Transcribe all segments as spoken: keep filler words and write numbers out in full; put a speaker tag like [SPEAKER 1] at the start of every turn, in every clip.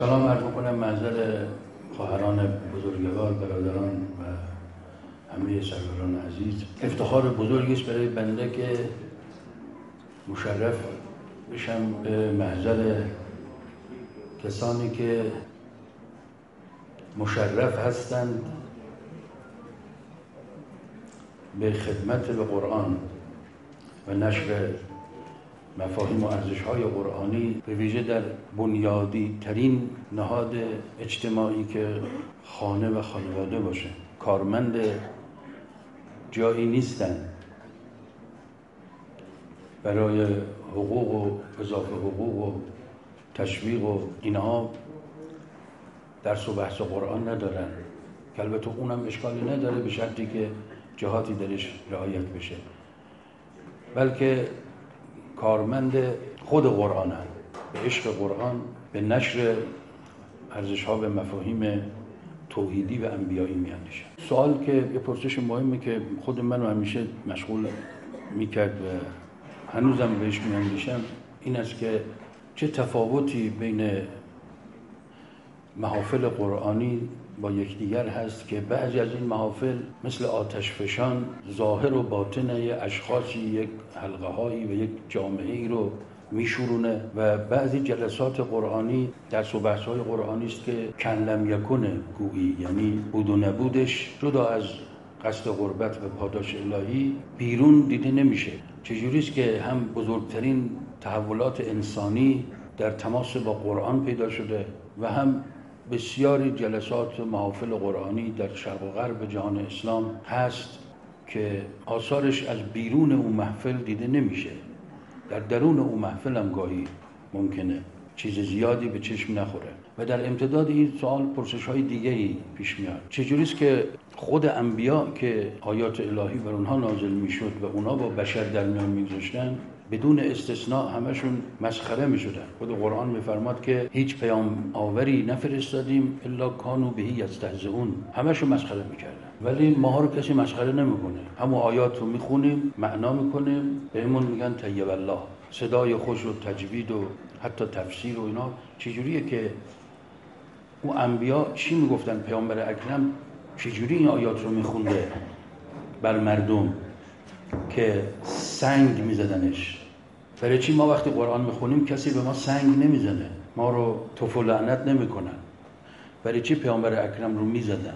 [SPEAKER 1] سلام عرض میکنم محضر خواهران بزرگوار، برادران و همه سروران عزیز. افتخار بزرگی است برای بنده که مشرف بشم به محضر کسانی که مشرف هستند به خدمت به قرآن و نشر مفاهیم و ارزش‌های قرآنی، به ویژه در بنیادی ترین نهاد اجتماعی که خانه و خانواده باشه. کارمند جایی نیستن برای حقوق و اضافه حقوق و تشویق و اینها درس و بحث قرآن ندارن، که البته اونم اشکالی نداره به شرطی که جهاتی درش رعایت بشه، بلکه کارمند خود قرآن هم، به عشق قرآن، به نشر ارزش‌ها و مفاهیم توحیدی و انبیایی می‌اندیشند. سوال که یه پرسش مهمی که خود منو همیشه مشغول می‌کرد و هنوزم بهش می‌اندیشم این است که چه تفاوتی بین محافل قرآنی با یکدیگر هست که بعضی از این محافل مثل آتشفشان ظاهر و باطن یک اشخاصی، یک حلقه‌هایی و یک جامعه‌ای رو میشورونه و بعضی جلسات قرآنی درس و بحث‌های قرآنی است که کن لم یکن گویی، یعنی بود و نبودش جدا از قصد قربت و پاداش الهی بیرون دیده نمیشه. چجوری است که هم بزرگترین تحولات انسانی در تماس با قرآن پیدا شده و هم بسیاری جلسات محافل قرآنی در شرق و غرب جهان اسلام هست که آثارش از بیرون اون محفل دیده نمیشه. در درون اون محفل هم گاهی ممکنه چیز زیادی به چشم نخوره. و در امتداد این سوال پرسش های دیگری پیش میاد. چجوری است که خود انبیا که آیات الهی بر اونها نازل میشد و اونها با بشر در میان میگذاشتن بدون استثناء همشون مسخره میشدن. خود قرآن میفرماد که هیچ پیام آوری نفرستادیم الا کانوا به یستهزئون، همشون مسخره میکردن. ولی ما رو کسی مسخره نمیکنه، همون آیات رو میخونیم، معنا میکنیم، بهمون میگن طیب الله. صدای خوش و تجوید و حتی تفسیر و اینا چجوریه که اون انبیا چی میگفتن؟ پیامبر اکرم چجوری این آیات رو میخونده بر مردم که سنگ میزدنش؟ برای چی ما وقتی قرآن میخونیم کسی به ما سنگ نمیزنه، ما رو توف و لعنت نمیکنن؟ برای چی پیامبر اکرم رو میزدن؟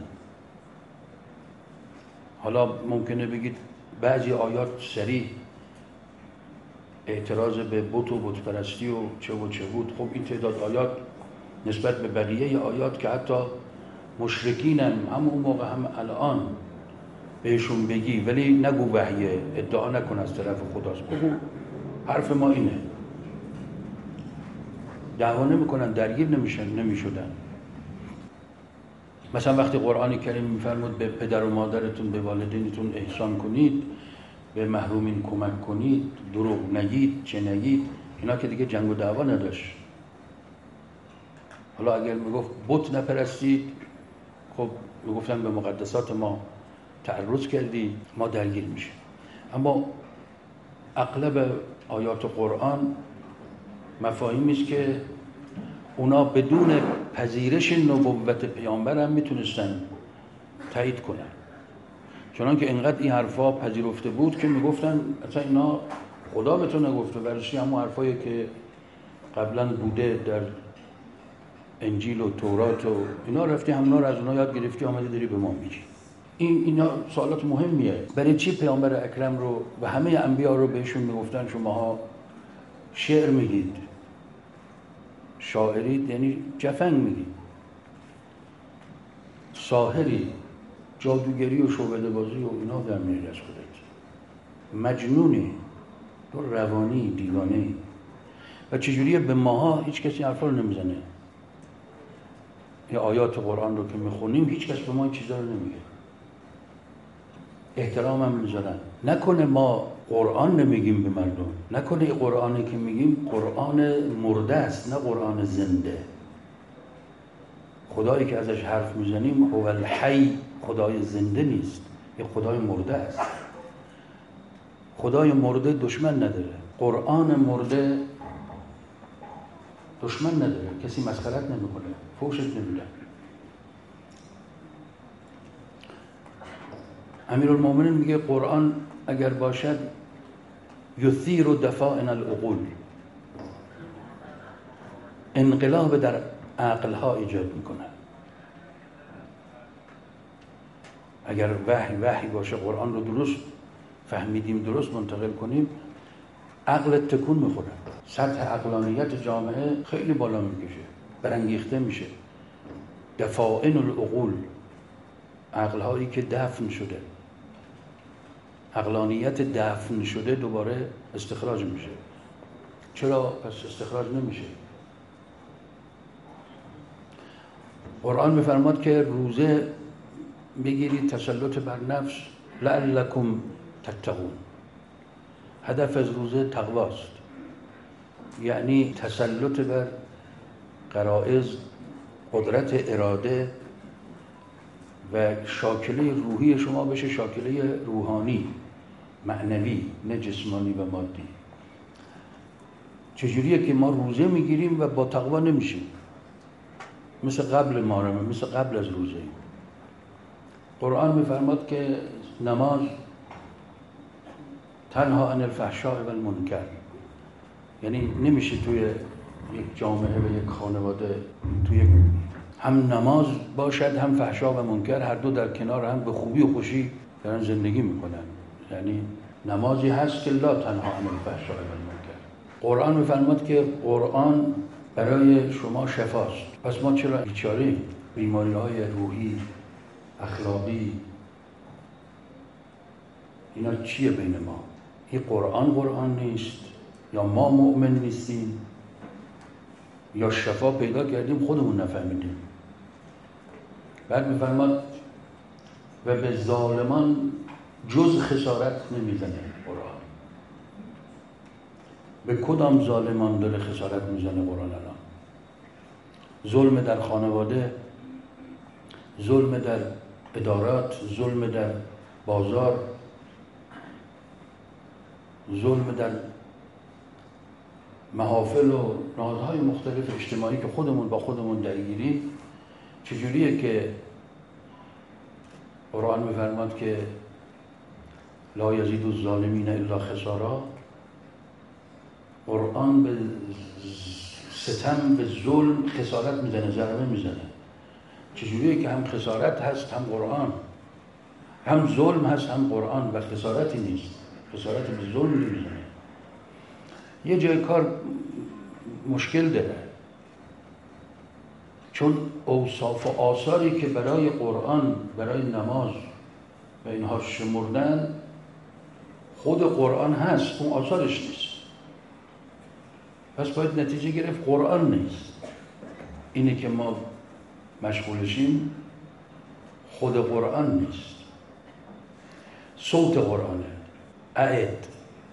[SPEAKER 1] حالا ممکنه بگید بعضی آیات صریح اعتراض به بت و بت پرستی و چه و چه بود. خب این تعداد آیات نسبت به بقیه آیات که حتی مشرکین هم همون موقع هم الان بهشون بگی ولی نگو وحیه، ادعا نکن از طرف خداست، بگو حرف ما اینه. دعوا نمیکنن، درگیر نمیشن، نمیشدن. مثلا وقتی قرآن کریم میفرمود به پدر و مادرتون، به والدینتون احسان کنید، به محرومین کمک کنید، دروغ نگید، چه نگید، اینا که دیگه جنگ و دعوا نداشت. حالا اگر میگفت بت نپرستید، خب میگفتن به مقدسات ما تعرض کردی، ما درگیر میشیم. اما اغلب آیات قرآن مفاهیمی است که اونا بدون پذیرش نبوت پیامبر هم میتونستن تایید کنن، چنان که اینقدر این حرفا پذیرفته بود که میگفتن اصلا اینا خدا به تو نگفته، برشی همون حرفایی که قبلا بوده در انجیل و تورات و اینا رفتی همونا رو از اونا یاد گرفتی آمدی داری به ما میگی. این اینا سوالات مهمیه. برای چی پیامبر اکرم رو و همه انبیا رو بهشون میگفتن شماها شعر میگید، شاعری یعنی جفنگ میگید، ساحری، جادوگری و شعبده بازی و اینا در میاری از خودت، مجنونی، تو روانی دیوانه. و چجوریه به ماها هیچ کسی حرفا رو نمیزنه؟ یا آیات قرآن رو که میخونیم هیچ کس به ما این چیزا رو نمیگه، احترام هم میذارن. نکنه ما قرآن نمیگیم به مردم، نکنه قرآنی که میگیم قرآن مرده است نه قرآن زنده. خدایی که ازش حرف میزنیم هو الحی، خدای زنده نیست، یه خدای مرده است. خدای مرده دشمن نداره، قرآن مرده دشمن نداره، کسی مسخرت نمیکنه، فوشت نمیده. امیرالمومنین میگه قرآن اگر باشد یثیر دفائن العقول، انقلاب در عقلها ایجاد میکنه. اگر وحی وحی باشه، قرآن رو درست فهمیدیم، درست منتقل کنیم، عقل تکون میخوره، سطح عقلانیت جامعه خیلی بالا میکشه، برانگیخته میشه. دفائن العقول، عقلهایی که دفن شده، عقلانیت دفن شده دوباره استخراج میشه. چرا پس استخراج نمیشه؟ قرآن میفرماد که روزه بگیرید تسلط بر نفس لعلکم تتقون. هدف از روزه تقواست، یعنی تسلط بر غرایز، قدرت اراده و شاکله روحی شما بشه شاکله روحانی، معنوی، نه جسمانی و مادی. چجوریه که ما روزه میگیریم و با تقوا نمیشیم؟ مثل قبل محرمه، مثل قبل از روزه. قرآن میفرماد که نماز تنها عن الفحشاء و المنکر، یعنی نمیشه توی یک جامعه و یک خانواده توی هم نماز باشد هم فحشا و منکر، هر دو در کنار هم به خوبی و خوشی دارن زندگی میکنن. یعنی نمازی هست که لا تنها عن الفحشاء و المنکر. قرآن میفرماد که قرآن برای شما شفاست. پس ما چرا بیچاره؟ بیماری های روحی، اخلاقی، اینا چیه بین ما؟ این قرآن قرآن نیست، یا ما مؤمن نیستیم، یا شفا پیدا کردیم خودمون نفهمیدیم. بعد میفرماد و به ظالمان جز خسارت نمیزنه قرآن. به کدام ظالمان داره خسارت میزنه قرآن الان؟ ظلم در خانواده، ظلم در ادارات، ظلم در بازار، ظلم در محافل و نهادهای مختلف اجتماعی که خودمون با خودمون درگیری. چجوریه که قرآن میفرماد که لا یزید الظالمین الا خسارا؟ قرآن به ستم، به ظلم خسارت میزنه، ضربه میزنه. چجوریه که هم خسارت هست هم قرآن، هم ظلم هست هم قرآن و خسارتی نیست، خسارت به ظلم نمیزنه. یه جای کار مشکل داره، چون اوصاف و آثاری که برای قرآن، برای نماز و اینها شمردن خود قرآن هست، اون آثارش نیست. پس باید نتیجه گرفت قرآن نیست. اینه که ما مشغولشیم خود قرآن نیست، صوت قرآنه. اعد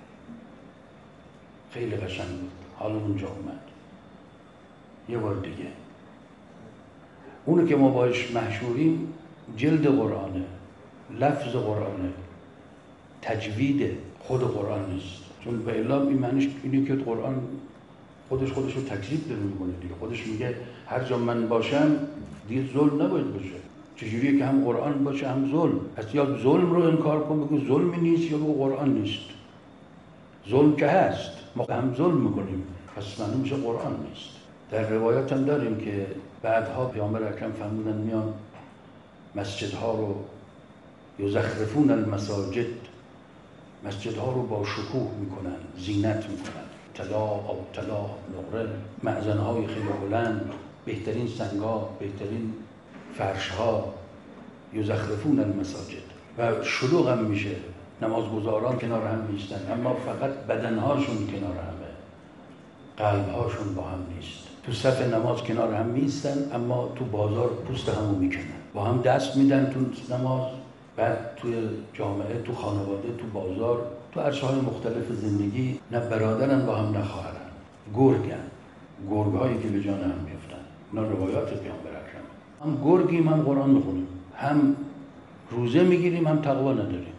[SPEAKER 1] خیلی قشنگ بود، حالا اونجا اومد یه بار دیگه. اونو که ما باش محشوریم جلد قرآنه، لفظ قرآنه، تجوید خود قرآن نیست. چون به اعلام این معنیش اینه که قرآن خودش خودش رو تکذیب داره میکنه دیگه. خودش میگه هر جا من باشم دیگه ظلم نباید باشه. چجوریه که هم قرآن باشه هم ظلم؟ پس یا ظلم رو انکار کن بگو ظلمی نیست، یا بگو قرآن نیست. ظلم که هست، ما هم ظلم میکنیم، پس معنی میشه قرآن نیست. در روایات هم داریم که بعدها پیامبر اکرم فرمودن میان مسجدها رو یزخرفون المساجد، مسجدها رو با شکوه میکنن، زینت میکنن، طلا، آب طلا، نقره، معزنهای خیلی بلند، بهترین سنگا، بهترین فرشها، یزخرفون المساجد. و شلوغ هم میشه، نمازگزاران کنار هم نیستن، اما فقط بدنهاشون کنار همه، قلبهاشون با هم نیست. تو صف نماز کنار هم نیستن، اما تو بازار پوست همو میکنن، با هم دست میدن تو نماز. بعد توی جامعه، تو خانواده، تو بازار، تو عرصه‌های مختلف زندگی نه برادرن با هم نه خواهرن، گرگن، گرگ‌هایی که به جان هم میفتن. اینا روایات پیامبر اکرم. هم گرگیم هم قرآن میخونیم، هم روزه میگیریم هم تقوا نداریم،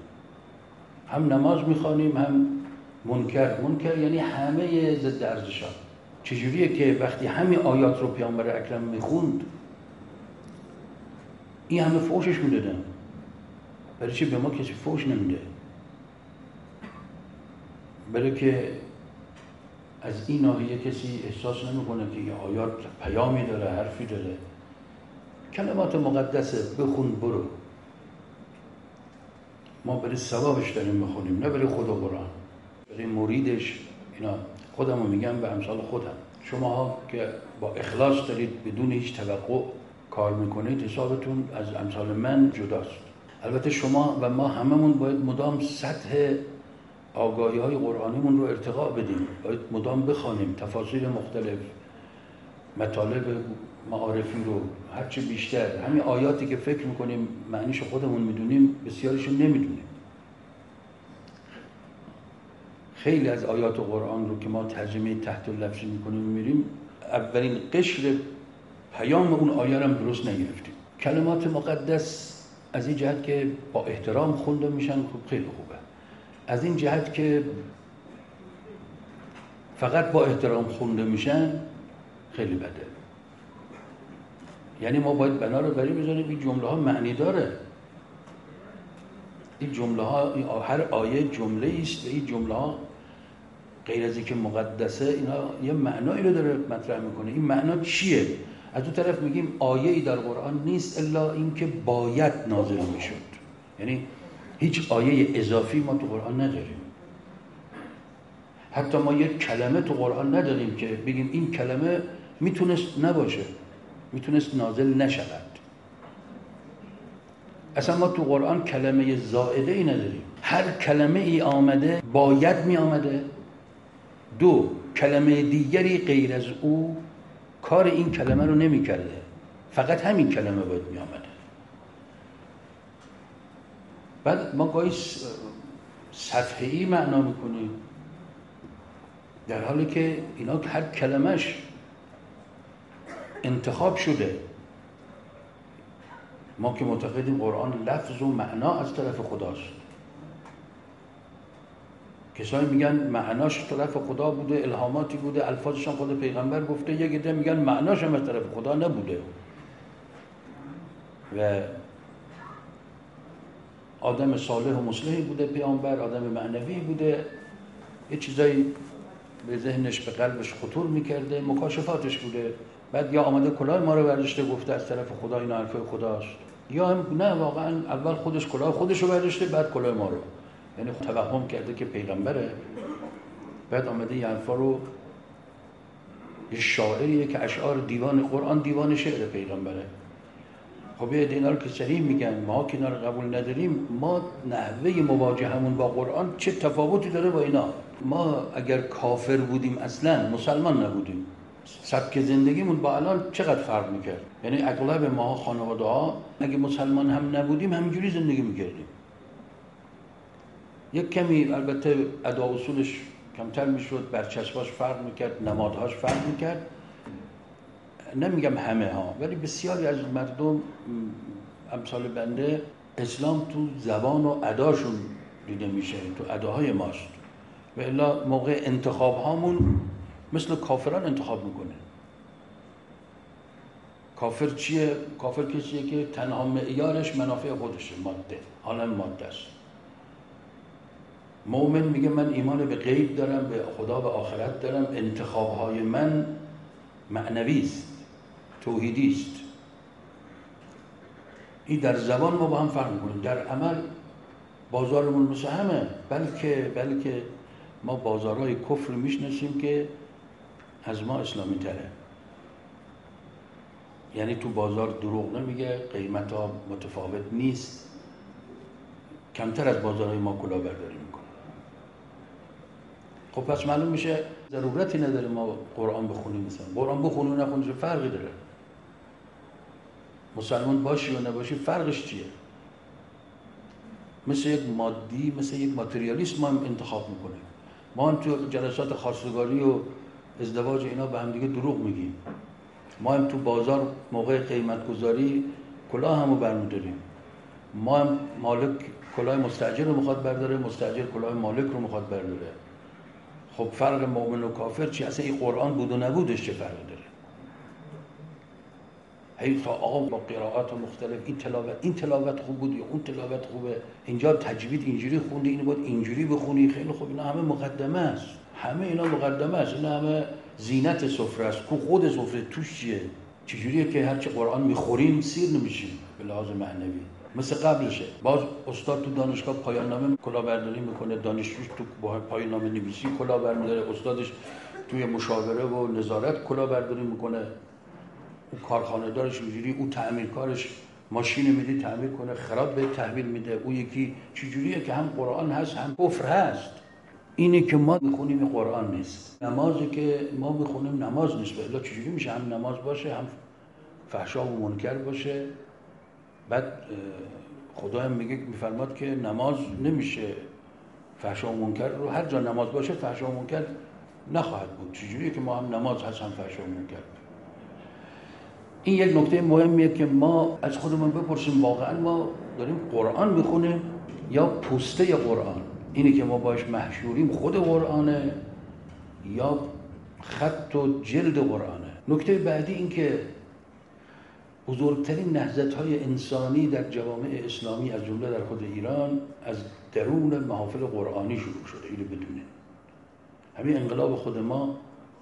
[SPEAKER 1] هم نماز میخوانیم هم منکر. منکر یعنی همه ضد ارزش‌ها. چجوریه که وقتی همین آیات رو پیامبر اکرم میخوند این همه فوشش میدادن، برای چی به ما کسی فوش نمیده؟ برای که از این ناحیه کسی احساس نمیکنه که این آیات پیامی داره، حرفی داره. کلمات مقدسه، بخون برو. ما برای ثوابش داریم میخونیم، نه برای خود و قرآن، برای مریدش. اینا خودم رو میگم به امثال خودم. شما که با اخلاص دارید بدون هیچ توقع کار میکنید، حسابتون از امثال من جداست. البته شما و ما هممون باید مدام سطح آگاهی های قرآنیمون رو ارتقا بدیم، باید مدام بخوانیم تفاسیر مختلف، مطالب معارفی رو هرچی بیشتر. همین آیاتی که فکر میکنیم معنیش خودمون میدونیم، بسیارش نمیدونیم. خیلی از آیات قرآن رو که ما ترجمه تحت اللفظی میکنیم میریم، اولین قشر پیام اون آیه رو هم درست نگرفتیم. کلمات مقدس از این جهت که با احترام خونده میشن، خوب، خیلی خوبه. از این جهت که فقط با احترام خونده میشن، خیلی بده. یعنی ما باید بنا رو بری بذاریم این جمله ها معنی داره. این جمله ها، این هر آیه جمله است و این جمله ها غیر از اینکه مقدسه، اینا یه معنایی رو داره مطرح میکنه. این معنا چیه؟ از اون طرف میگیم آیه‌ای در قرآن نیست الا اینکه باید نازل میشد. یعنی هیچ آیه اضافی ما تو قرآن نداریم. حتی ما یک کلمه تو قرآن نداریم که بگیم این کلمه میتونست نباشه، میتونست نازل نشود. اصلا ما تو قرآن کلمه زائده ای نداریم. هر کلمه ای آمده باید می آمده. دو، کلمه دیگری غیر از او کار این کلمه رو نمی کرده، فقط همین کلمه باید می آمده. بعد ما گاهی سطحی معنا میکنیم، در حالی که اینا هر کلمش انتخاب شده. ما که معتقدیم قرآن لفظ و معنا از طرف خداست. کسایی میگن معناش طرف خدا بوده، الهاماتی بوده، الفاظش هم خود پیغمبر گفته. یک عده میگن معناش هم از طرف خدا نبوده و آدم صالح و مصلحی بوده پیامبر، آدم معنوی بوده، یه چیزایی به ذهنش به قلبش خطور میکرده، مکاشفاتش بوده. بعد یا آمده کلاه ما رو برداشته گفته از طرف خدا این حرفای خداست، یا هم نه، واقعا اول خودش کلاه خودش رو برداشته بعد کلاه ما رو. یعنی توهم کرده که پیغمبره، بعد آمده این حرفا رو. یه شاعریه که اشعار دیوان قرآن دیوان شعر پیغمبره. خب یه اینا رو که صحیح میگن، ما که اینا رو قبول نداریم. ما نحوه مواجهمون با قرآن چه تفاوتی داره با اینا؟ ما اگر کافر بودیم اصلا مسلمان نبودیم، سبک زندگیمون با الان چقدر فرق میکرد. یعنی اغلب ما خانواده ها اگه مسلمان هم نبودیم همینجوری زندگی میکردیم. یک کمی البته ادا اصولش کمتر میشد، برچسباش فرق میکرد، نمادهاش فرق میکرد. نمیگم همه ها، ولی بسیاری از مردم امثال بنده اسلام تو زبان و اداشون دیده میشه، تو اداهای ماست. و الا موقع انتخاب هامون مثل کافران انتخاب میکنه. کافر چیه؟ کافر کسیه که تنها معیارش منافع خودشه، ماده، حالا ماده است. مؤمن میگه من ایمان به غیب دارم، به خدا و آخرت دارم، انتخابهای من معنوی است، توحیدی است. این در زبان ما با هم فرق میکنیم، در عمل بازارمون مثل همه، بلکه بلکه ما بازارهای کفر میشناسیم که از ما اسلامی تره. یعنی تو بازار دروغ نمیگه، قیمت ها متفاوت نیست، کمتر از بازارهای ما کلاهبرداری میکنه. خب پس معلوم میشه ضرورتی نداره ما قرآن بخونیم. مثلا قرآن بخونیم و نخونیم فرقی داره؟ مسلمان باشی و نباشی فرقش چیه؟ مثل یک مادی، مثل یک ماتریالیست ما هم انتخاب میکنیم. ما هم تو جلسات خواستگاری و ازدواج اینا به هم دیگه دروغ میگیم. ما هم تو بازار موقع قیمت گذاری کلاه همو برمیداریم. ما هم مالک کلاه مستاجر رو میخواد برداره، مستاجر کلاه مالک رو میخواد برداره. خب فرق مؤمن و کافر چی؟ اصلا این قرآن بود و نبودش چه فرق داره؟ هی تا آقا با قرائات مختلف این تلاوت این تلاوت خوب بود یا اون تلاوت خوبه، اینجا تجوید اینجوری خوندی اینو باید اینجوری بخونی. خیلی خوب، اینا همه مقدمه است، همه اینا مقدمه است، اینا همه زینت سفره است. کو خود سفره توش چیه؟ چجوریه که هرچی قرآن میخوریم سیر نمیشیم به لحاظ معنوی، مثل قبلشه. باز استاد تو دانشگاه پایان نامه کلاهبرداری میکنه، دانشجوش تو پایان نامه نویسی کلاهبرداری، استادش توی مشاوره و نظارت کلاهبرداری میکنه، اون کارخانه دارش اینجوری، اون تعمیرکارش ماشین میده تعمیر کنه، خراب به تحویل میده. اون یکی چجوریه که هم قرآن هست هم کفر هست. اینه که ما میخونیم قرآن نیست، نمازی که ما میخونیم نماز نیست. به الا چجوری میشه هم نماز باشه هم فحشا و منکر باشه؟ بعد خدا هم میگه میفرماد که نماز نمیشه فحشا و منکر رو، هر جا نماز باشه فحشا و منکر نخواهد بود. چجوریه که ما هم نماز هست هم فحشا و منکر؟ این یک نکته مهمیه که ما از خودمون بپرسیم واقعا ما داریم قرآن میخونیم یا پوسته قرآن؟ اینه که ما باش محشوریم خود قرآنه یا خط و جلد قرآنه؟ نکته بعدی این که بزرگترین نهضت‌های انسانی در جوامع اسلامی از جمله در خود ایران از درون محافل قرآنی شروع شده. اینو بدونید، همین انقلاب خود ما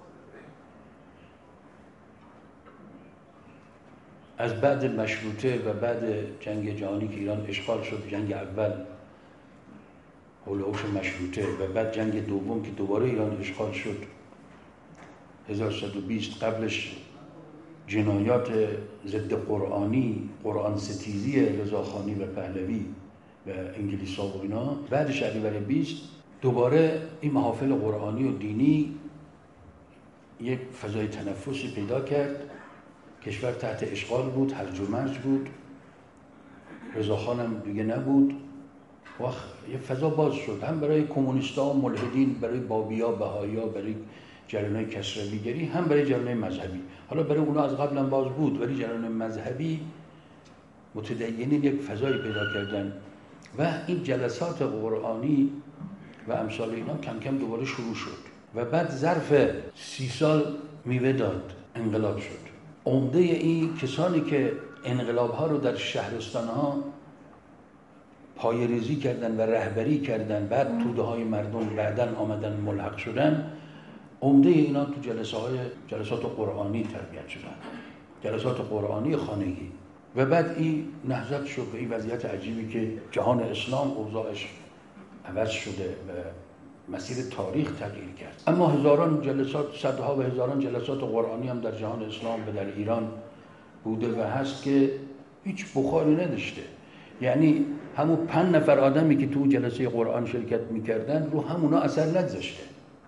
[SPEAKER 1] از بعد مشروطه و بعد جنگ جهانی که ایران اشغال شد، جنگ اول حول و حوش مشروطه و بعد جنگ دوم که دوباره ایران اشغال شد هزار و سیصد و بیست، قبلش جنایات ضد قرآنی، قرآن ستیزی رضاخانی و پهلوی و انگلیسا و اینا، بعد شهریور بیست دوباره این محافل قرآنی و دینی یک فضای تنفسی پیدا کرد. کشور تحت اشغال بود، هرج و مرج بود، رضاخان هم دیگه نبود و یه فضا باز شد، هم برای کمونیستا و ملحدین، برای بابیا، بهائیا، برای جریان‌های کسرویگری، هم برای جریان‌های مذهبی. حالا برای اونا از قبل هم باز بود، ولی جریان مذهبی متدینین یک فضایی پیدا کردن و این جلسات قرآنی و امثال اینا کم کم دوباره شروع شد و بعد ظرف سی سال میوه داد، انقلاب شد. عمده این کسانی که انقلاب‌ها رو در شهرستان‌ها پایه‌ریزی کردن و رهبری کردن، بعد توده‌های مردم بعداً آمدن ملحق شدن، عمده اینا تو جلسه های جلسات قرآنی تربیت شدن، جلسات قرآنی خانگی. و بعد این نهضت شد به این وضعیت عجیبی که جهان اسلام اوضاعش عوض شده و مسیر تاریخ تغییر کرد. اما هزاران جلسات، صدها و هزاران جلسات قرآنی هم در جهان اسلام و در ایران بوده و هست که هیچ بخاری نداشته. یعنی همون پنج نفر آدمی که تو جلسه قرآن شرکت میکردن رو همونا اثر نگذاشته.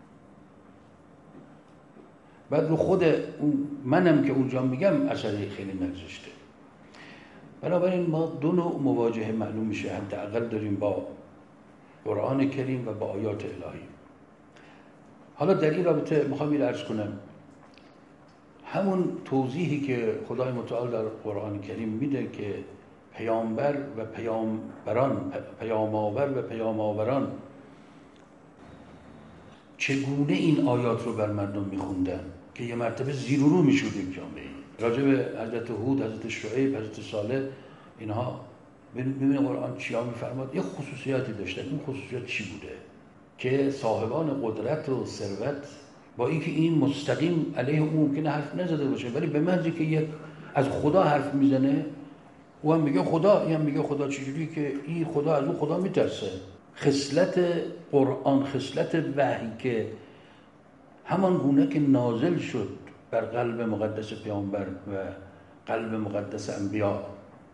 [SPEAKER 1] بعد رو خود منم که اونجا میگم اثری خیلی نگذاشته. بنابراین ما دو نوع مواجهه معلوم میشه حداقل داریم با قرآن کریم و با آیات الهی. حالا در این رابطه میخوام این عرض کنم همون توضیحی که خدای متعال در قرآن کریم میده که پیامبر و پیامبران، پیام‌آور و پیام‌آوران چگونه این آیات رو بر مردم میخوندن که یه مرتبه زیر و رو میشد یک جامعه. راجع به حضرت هود، حضرت شعیب، حضرت صالح اینها ببینید قرآن چیا میفرماد. یه خصوصیاتی داشتن. این خصوصیات چی بوده؟ که صاحبان قدرت و ثروت با اینکه این مستقیم علیه اون ممکنه حرف نزده باشه، ولی به محضی که یک از خدا حرف میزنه او هم میگه خدا، این هم میگه خدا. چجوری که این خدا از اون خدا میترسه. خصلت قرآن، خصلت وحی که همان گونه که نازل شد بر قلب مقدس پیامبر و قلب مقدس انبیا،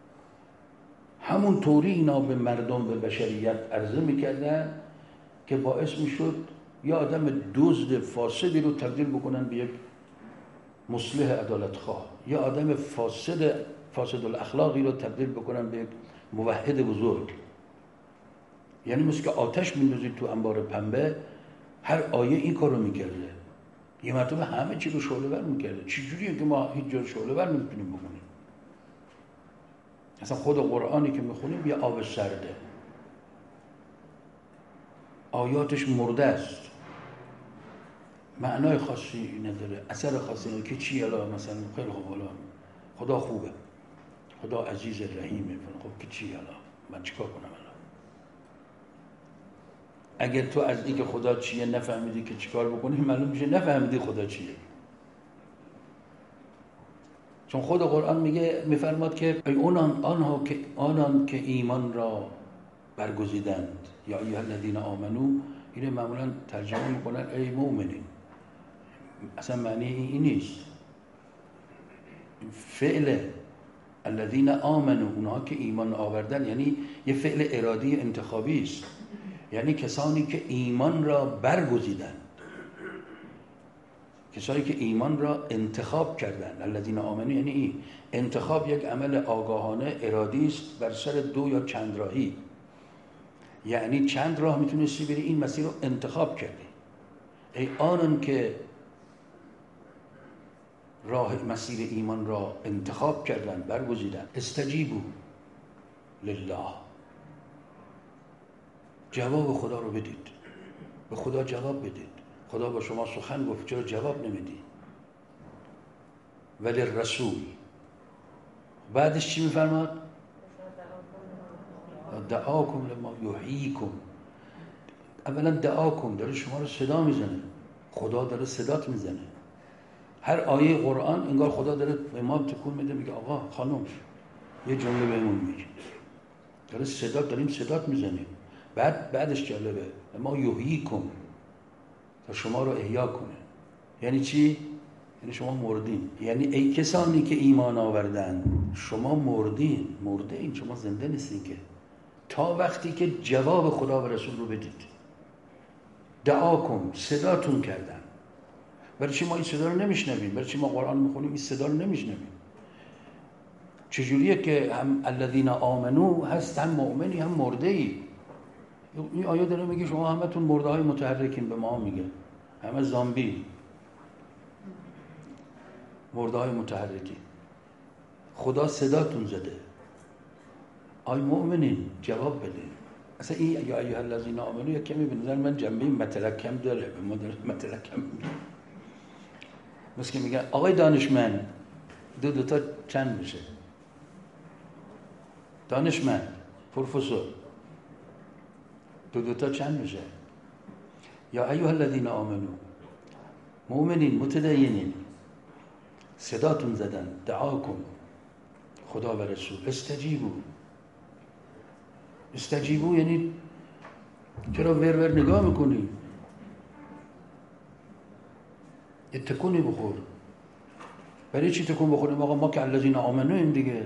[SPEAKER 1] همون طوری اینا به مردم، به بشریت عرضه میکردن که باعث میشد یه آدم دزد فاسدی رو تبدیل بکنن به یک مصلح عدالتخواه، یه آدم فاسد فاسد الاخلاقی رو تبدیل بکنن به یک موحد بزرگ. یعنی مثل که آتش میندازید تو انبار پنبه، هر آیه این کارو میکرده، یه مرتبه همه چی رو شعله ور میکرده. چجوریه که ما هیچ جا شعله ور نمیتونیم بکنیم؟ اصلا خود قرآنی که میخونیم یه آب سرده، آیاتش مرده است. معنای خاصی نداره، اثر خاصی نداره که چی الان مثلا خیلی خوب الان خدا خوبه، خدا عزیز رحیمه، خب که چی الان من چیکار کنم الان؟ اگر تو از اینکه خدا چیه نفهمیدی که چیکار بکنی، معلوم میشه نفهمیدی خدا چیه. چون خود قرآن میگه میفرماد که اونان آنها که آنان که ایمان را برگزیدند، یا ایها الذین آمنو، اینه معمولا ترجمه میکنن ای مؤمنین. اصلا معنی این نیست. فعل الذین آمنو، اونها که ایمان آوردن، یعنی یه فعل ارادی انتخابی است، یعنی کسانی که ایمان را برگزیدند، کسانی که ایمان را انتخاب کردند. الذین آمنو یعنی این انتخاب یک عمل آگاهانه ارادی است بر سر دو یا چند راهی، یعنی چند راه میتونستی بری، این مسیر رو انتخاب کردی. ای آنان که راه مسیر ایمان را انتخاب کردند، برگزیدند، استجیبوا لله، جواب خدا رو بدید، به خدا جواب بدید. خدا با شما سخن گفت، چرا جواب نمیدی؟ ولی رسول بعدش چی میفرماد؟ دعاکم لما یحییکم. اولا دعاکم داره شما رو صدا میزنه، خدا داره صدات میزنه. هر آیه قرآن انگار خدا داره به ما تکون میده، میگه آقا خانم یه جمله بهمون میگه، داره صدات داریم صدات میزنیم. بعد بعدش جالبه، ما یحییکم، تا شما رو احیا کنه. یعنی چی؟ یعنی شما مردین. یعنی ای کسانی که ایمان آوردن، شما مردین، مرده این، شما زنده نیستین که، تا وقتی که جواب خدا و رسول رو بدید. دعاکم، صداتون کردن. برای چی ما این صدا رو نمیشنویم؟ برای چی ما قرآن میخونیم این صدا رو نمیشنویم؟ چجوریه که هم الذین آمنو هست، هم مؤمنی هم مرده ای؟ این آیه داره میگه شما همتون مرده های متحرکین، به ما میگه همه زامبی، مرده های متحرکین. خدا صداتون زده، آی مؤمنین جواب بده. اصلا این یا ایها الذین آمنو یک کمی به نظر من جنبه متلکم داره، به ما داره متلکم میگه. مثل که میگن آقای دانشمند دو دوتا چند میشه؟ دانشمند، پروفسور، دو دوتا چند میشه؟ یا ایها الذین آمنو، مؤمنین متدینین، صداتون زدن، دعاکم خدا و رسول، استجیبو. استجیبو یعنی چرا ور ور نگاه میکنی؟ یه تکونی بخور. برای چی تکون بخوریم؟ آقا ما که الذین آمنو این دیگه.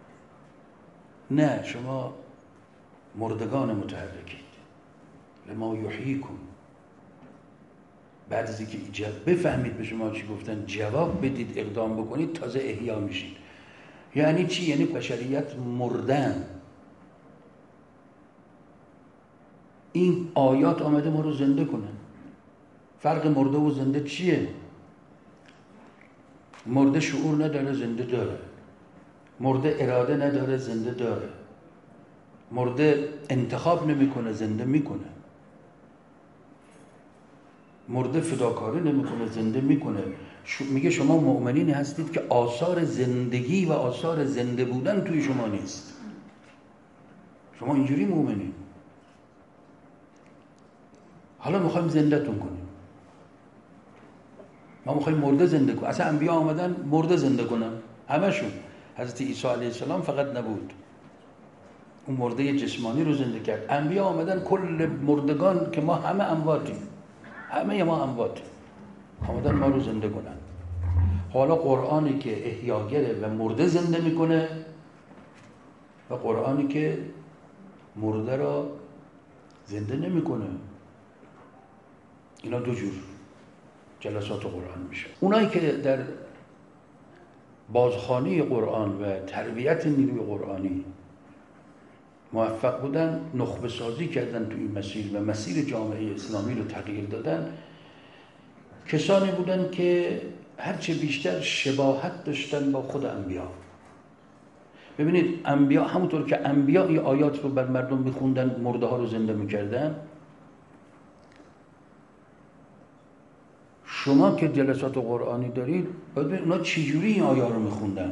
[SPEAKER 1] نه، شما مردگان متحرکید. لما یحییکم. بعد از اینکه بفهمید به شما چی گفتن، جواب بدید، اقدام بکنید، تازه احیا میشید. یعنی چی؟ یعنی بشریت مردن. این آیات آمده ما رو زنده کنه. فرق مرده و زنده چیه؟ مرده شعور نداره، زنده داره. مرده اراده نداره، زنده داره. مرده انتخاب نمیکنه، زنده میکنه. مرده فداکاری نمیکنه، زنده میکنه. میگه شما مؤمنین هستید که آثار زندگی و آثار زنده بودن توی شما نیست. شما اینجوری مؤمنین. حالا میخوایم زنده‌تون کنیم. ما میخوایم مرده زنده کنیم. اصلا انبیا آمدن مرده زنده کنن، همشون. حضرت عیسی علیه السلام فقط نبود، اون مرده جسمانی رو زنده کرد. انبیا آمدن کل مردگان که ما همه امواتیم، همه ما امواتیم، آمدن ما رو زنده کنن. حالا قرآنی که احیاگره و مرده زنده میکنه و قرآنی که مرده را زنده نمیکنه، اینا دو جور جلسات قرآن میشه. اونایی که در بازخوانی قرآن و تربیت نیروی قرآنی موفق بودن، نخبه سازی کردن تو این مسیر و مسیر جامعه اسلامی رو تغییر دادن، کسانی بودن که هرچه بیشتر شباهت داشتن با خود انبیا. ببینید انبیا همونطور که انبیا این آیات رو بر مردم میخوندن، مرده ها رو زنده میکردن، شما که جلسات قرآنی دارید باید ببینید اونا چجوری این آیه رو میخوندن،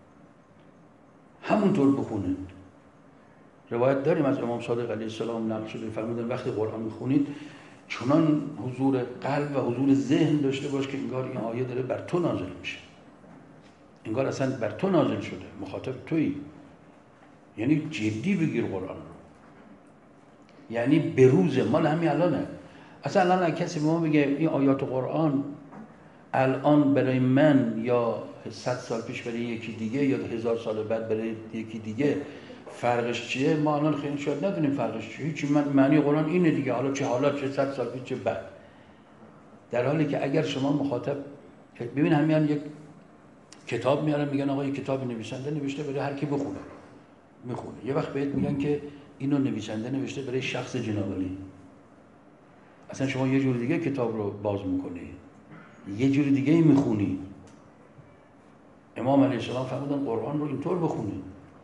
[SPEAKER 1] همونطور بخونید. روایت داریم از امام صادق علیه السلام نقل شده فرمودن وقتی قرآن میخونید چنان حضور قلب و حضور ذهن داشته باش که انگار این آیه داره بر تو نازل میشه، انگار اصلا بر تو نازل شده، مخاطب تویی. یعنی جدی بگیر قرآن رو، یعنی بروز مال همین الانه. اصلا الان اگه کسی به ما بگه این آیات قرآن الان برای من یا صد سال پیش برای یکی دیگه یا هزار سال بعد برای یکی دیگه فرقش چیه، ما الان خیلی شاید ندونیم فرقش چیه. هیچی، من معنی قرآن اینه دیگه، حالا چه حالا چه صد سال پیش چه بعد. در حالی که اگر شما مخاطب ببین همین یک کتاب میارن میگن آقا این کتاب نویسنده نوشته برای هر کی بخونه، میخونه. یه وقت بهت میگن که اینو نویسنده نوشته برای شخص جنابالی. اصلا شما یه جور دیگه کتاب رو باز میکنی، یه جور دیگه میخونی. امام علیه السلام فرمودن قرآن رو اینطور بخونی،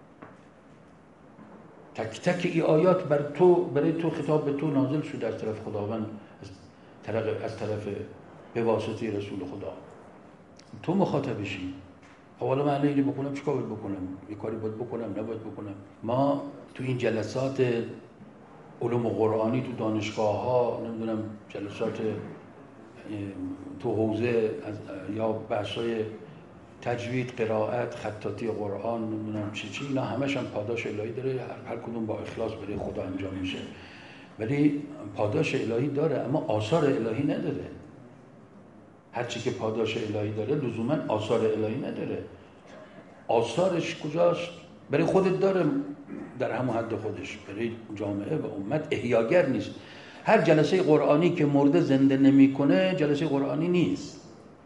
[SPEAKER 1] تک تک ای آیات بر تو، برای تو خطاب به تو نازل شده از طرف خداوند، از طرف از طرف به واسطه رسول خدا. تو مخاطبشی. خب حالا من اینو بکنم چیکار باید بکنم؟ یه کاری باید بکنم نباید بکنم؟ ما تو این جلسات علوم قرآنی تو دانشگاه ها، نمیدونم جلسات تو حوزه یا بحث‌های تجوید، قرائت، خطاطی قرآن، نمیدونم چی چی، اینا همش هم پاداش الهی داره، هر, هر کدوم با اخلاص برای خدا انجام میشه، ولی پاداش الهی داره اما آثار الهی نداره. هرچی که پاداش الهی داره لزوما آثار الهی نداره. آثارش کجاست؟ برای خودت داره در همون حد خودش، برای جامعه و امت احیاگر نیست. هر جلسه قرآنی که مرده زنده نمیکنه جلسه قرآنی نیست،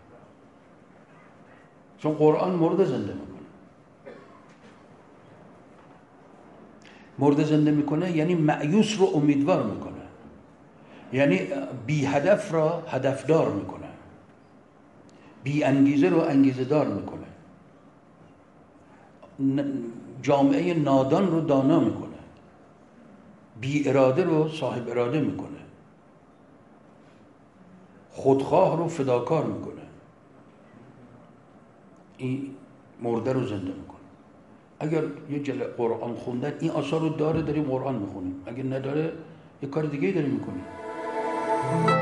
[SPEAKER 1] چون قرآن مرده زنده میکنه. مرده زنده میکنه یعنی مأیوس رو امیدوار میکنه، یعنی بی هدف را هدفدار میکنه، بی انگیزه رو انگیزه دار میکنه، جامعه نادان رو دانا میکنه، بی اراده رو صاحب اراده میکنه، خودخواه رو فداکار میکنه. این مرده رو زنده میکنه. اگر یه جلسه قرآن خوندن این آثار رو داره، داریم قرآن میخونیم. اگر نداره یه کار دیگه داریم میکنیم.